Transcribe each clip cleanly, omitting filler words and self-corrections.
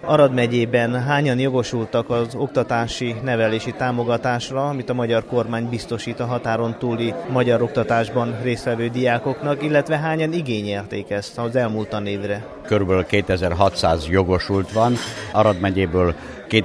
Arad megyében hányan jogosultak az oktatási, nevelési támogatásra, amit a magyar kormány biztosít a határon túli magyar oktatásban résztvevő diákoknak, illetve hányan igényelték ezt az elmúlt tanévre? Körülbelül 2600 jogosult van, Arad megyéből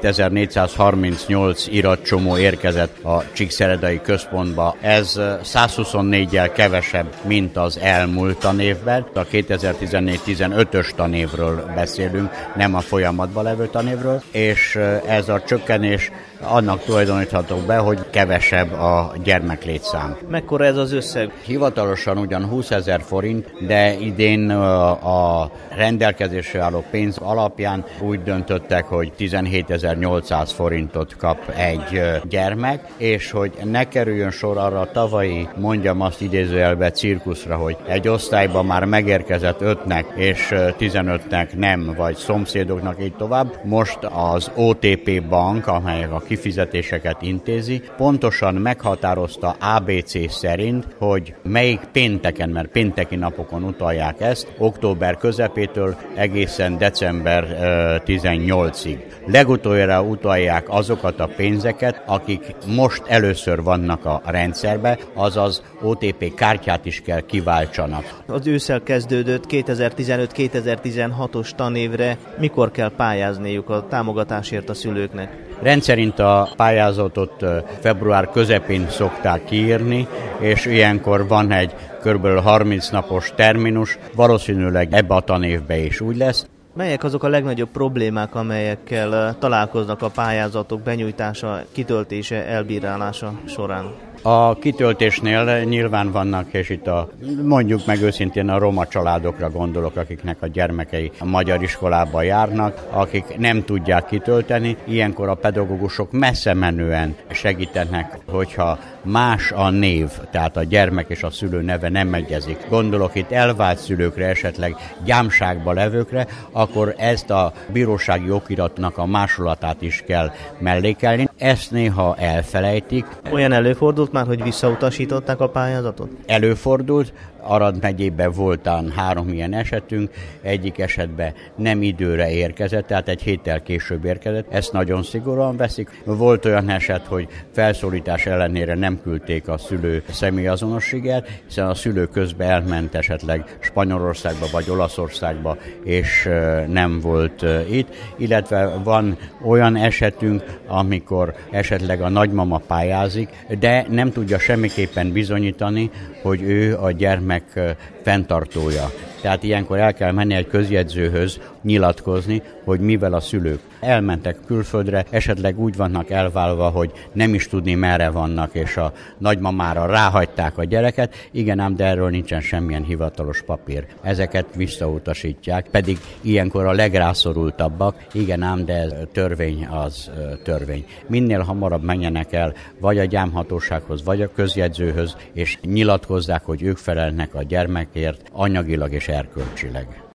2438 iratcsomó érkezett a Csíkszeredai központba. Ez 124-jel kevesebb, mint az elmúlt tanévben. A 2014-15-ös tanévről beszélünk, nem a folyamatban levő tanévről, és ez a csökkenés annak tulajdonítható be, hogy kevesebb a gyermeklétszám. Mekkora ez az összeg? Hivatalosan ugyan 20 000 forint, de idén a rendelkezésre álló pénz alapján úgy döntöttek, hogy 17.800 forintot kap egy gyermek, és hogy ne kerüljön sor arra a tavalyi, mondjam azt idézőjelbe, cirkuszra, hogy egy osztályban már megérkezett 5-nek és 15-nek nem, vagy szomszédoknak így tovább. Most az OTP bank, amely a kifizetéseket intézi, pontosan meghatározta ABC szerint, hogy melyik pénteken, mert pénteki napokon utalják ezt, október közepétől egészen december 18-ig. Legutoljára utalják azokat a pénzeket, akik most először vannak a rendszerbe, azaz OTP kártyát is kell kiváltsanak. Az ősszel kezdődött 2015-2016-os tanévre mikor kell pályázniuk a támogatásért a szülőknek? Rendszerint a pályázatot február közepén szokták kiírni, és ilyenkor van egy kb. 30 napos terminus, valószínűleg ebbe a tanévbe is úgy lesz. Melyek azok a legnagyobb problémák, amelyekkel találkoznak a pályázatok benyújtása, kitöltése, elbírálása során? A kitöltésnél nyilván vannak, és itt mondjuk meg őszintén a roma családokra gondolok, akiknek a gyermekei a magyar iskolába járnak, akik nem tudják kitölteni. Ilyenkor a pedagógusok messze menően segítenek, hogyha más a név, tehát a gyermek és a szülő neve nem egyezik. Gondolok itt elvált szülőkre, esetleg gyámságba levőkre, akkor ezt a bírósági okiratnak a másolatát is kell mellékelni. Ezt néha elfelejtik. Olyan előfordult már, hogy visszautasították a pályázatot? Előfordult. Arad megyében voltán 3 ilyen esetünk, egyik esetben nem időre érkezett, tehát egy héttel később érkezett, ezt nagyon szigorúan veszik. Volt olyan eset, hogy felszólítás ellenére nem küldték a szülő személyazonosságát, hiszen a szülő közben elment esetleg Spanyolországba vagy Olaszországba, és nem volt itt, illetve van olyan esetünk, amikor esetleg a nagymama pályázik, de nem tudja semmiképpen bizonyítani, hogy ő a gyermek fenntartója. Tehát ilyenkor el kell menni egy közjegyzőhöz nyilatkozni, hogy mivel a szülők elmentek külföldre, esetleg úgy vannak elválva, hogy nem is tudni merre vannak, és a nagymamára ráhagyták a gyereket, igen ám, de erről nincsen semmilyen hivatalos papír. Ezeket visszautasítják, pedig ilyenkor a legrászorultabbak, igen ám, de törvény az törvény. Minél hamarabb menjenek el, vagy a gyámhatósághoz, vagy a közjegyzőhöz, és nyilatkozzák, hogy ők felelnek a gyermekért anyagilag és erkölcsileg.